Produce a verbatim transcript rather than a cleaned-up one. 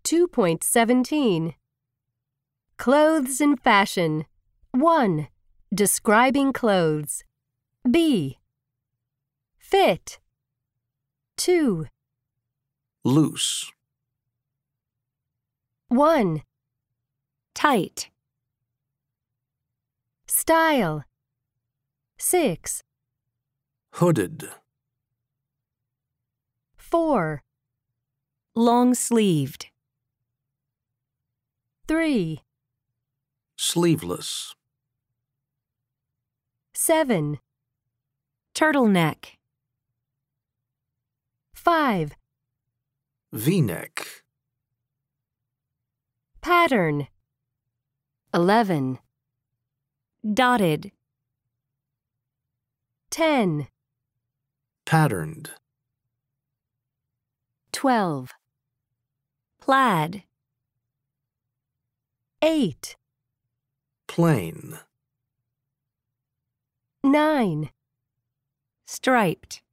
two point seventeen. Clothes and fashion. one. Describing clothes. B. Fit. two. Loose. one. Tight. Style. six. Hooded. four. Long-sleeved. three. Sleeveless. seven. Turtleneck. five. V-neck. Pattern. eleven. Dotted. ten. Patterned. twelve. Plaid. eight. Plain. nine. Striped.